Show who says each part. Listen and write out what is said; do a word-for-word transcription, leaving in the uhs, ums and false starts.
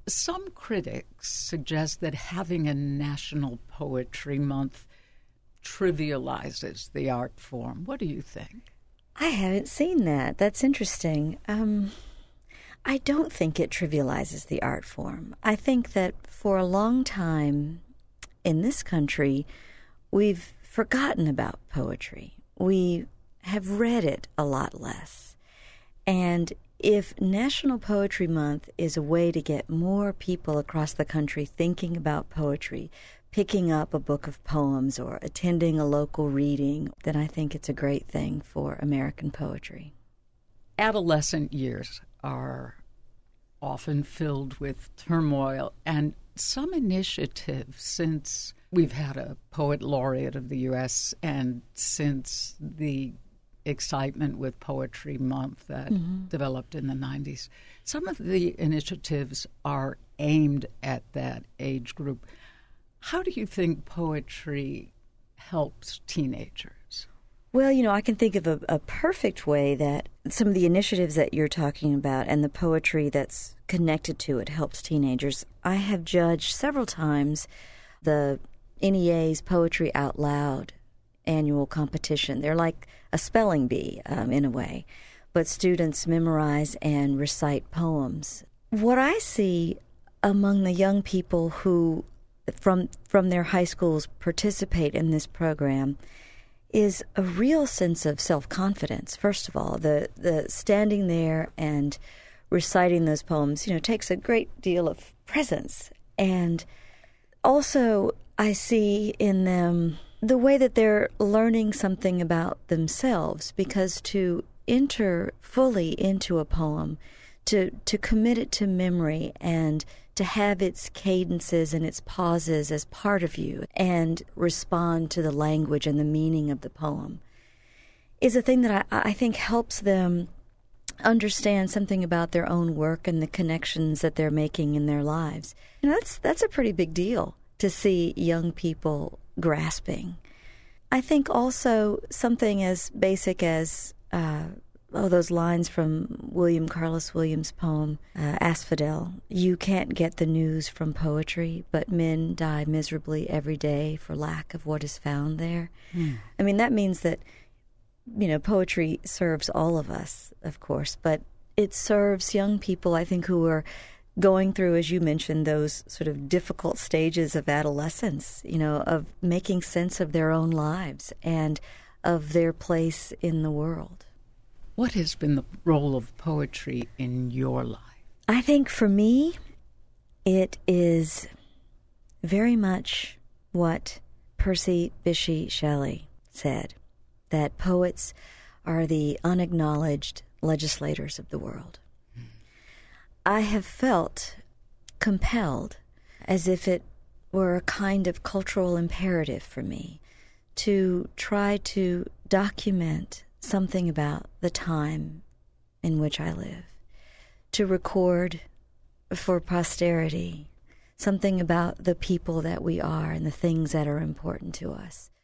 Speaker 1: some critics suggest that having a National Poetry Month trivializes the art form. What do you think?
Speaker 2: I haven't seen that. That's interesting. Um, I don't think it trivializes the art form. I think that for a long time in this country, we've forgotten about poetry. We have read it a lot less. And if National Poetry Month is a way to get more people across the country thinking about poetry, picking up a book of poems or attending a local reading, then I think it's a great thing for American poetry.
Speaker 1: Adolescent years are often filled with turmoil, and some initiatives since we've had a poet laureate of the U S and since the excitement with Poetry Month that mm-hmm. developed in the nineties, some of the initiatives are aimed at that age group. How do you think poetry helps teenagers?
Speaker 2: Well, you know, I can think of a, a perfect way that some of the initiatives that you're talking about and the poetry that's connected to it helps teenagers. I have judged several times the N E A's Poetry Out Loud annual competition. They're like a spelling bee um, in a way, but students memorize and recite poems. What I see among the young people who from from their high schools participate in this program is a real sense of self-confidence. First of all, the the standing there and reciting those poems, you know, takes a great deal of presence. And also I see in them the way that they're learning something about themselves, because to enter fully into a poem, to to commit it to memory and to have its cadences and its pauses as part of you and respond to the language and the meaning of the poem is a thing that I, I think helps them understand something about their own work and the connections that they're making in their lives. You know, that's that's a pretty big deal to see young people grasping. I think also something as basic as uh, oh, those lines from William Carlos Williams' poem, uh, Asphodel. You can't get the news from poetry, but men die miserably every day for lack of what is found there. Mm. I mean, that means that, you know, poetry serves all of us, of course, but it serves young people, I think, who are going through, as you mentioned, those sort of difficult stages of adolescence, you know, of making sense of their own lives and of their place in the world.
Speaker 1: What has been the role of poetry in your life?
Speaker 2: I think for me, it is very much what Percy Bysshe Shelley said, that poets are the unacknowledged legislators of the world. Mm. I have felt compelled, as if it were a kind of cultural imperative for me, to try to document something about the time in which I live, to record for posterity something about the people that we are and the things that are important to us.